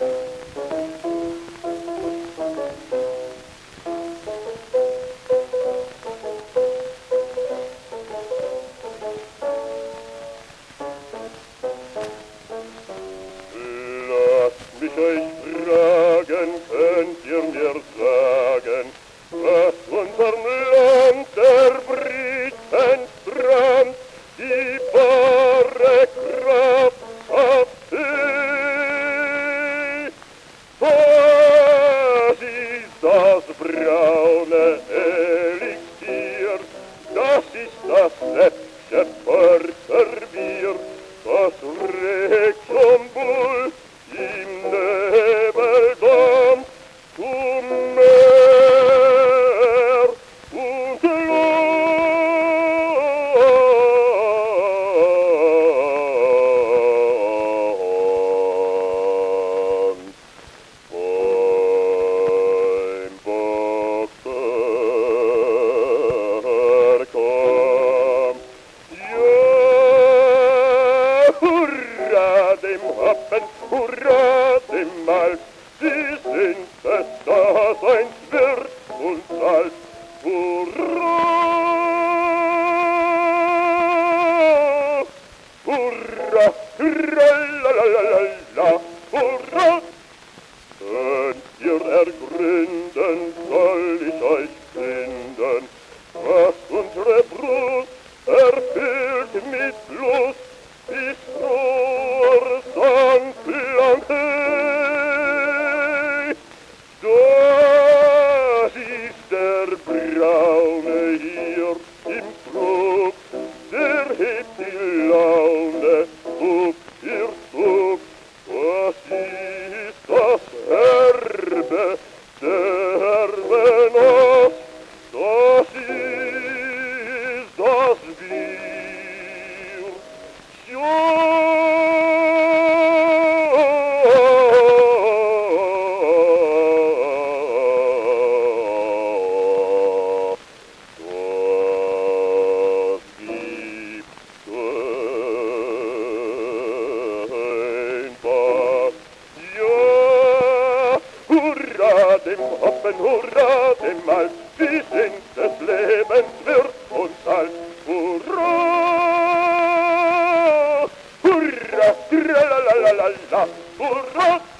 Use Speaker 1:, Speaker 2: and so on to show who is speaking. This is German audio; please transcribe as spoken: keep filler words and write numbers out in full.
Speaker 1: Lasst mich euch fragen, könnt ihr mir sagen, was unserem Land der Britenstrand die wahre Kraft abhilft? Was ist das braune Elixier? Das ist das Säppchen Porterbier, das regt zum Bull im Nebeldampf zum Meer und Land. Beim Boxer kommt, ja, hurra dem Wappen, hurra dem Malz, sie sind des Daseins Wirt und Salz. Hurra, hurra, tralalalala, hurra. Könnt ihr ergründen, soll ich euch finden, was unsere Brust erfüllt mit Lust, bis zur Sandplanke. Das ist der Braune hier im Krug, der hebt die Laune, Zug für Zug. Was ist das Herbe, der herbe Nass? Das ist das Bier. Ja, das gibt kein Bad. Ja, hurra dem Hoppen, hurra dem Malz, sie sind des Lebens Wirt und Salz. Hurra, hurra, tralalalala, hurra.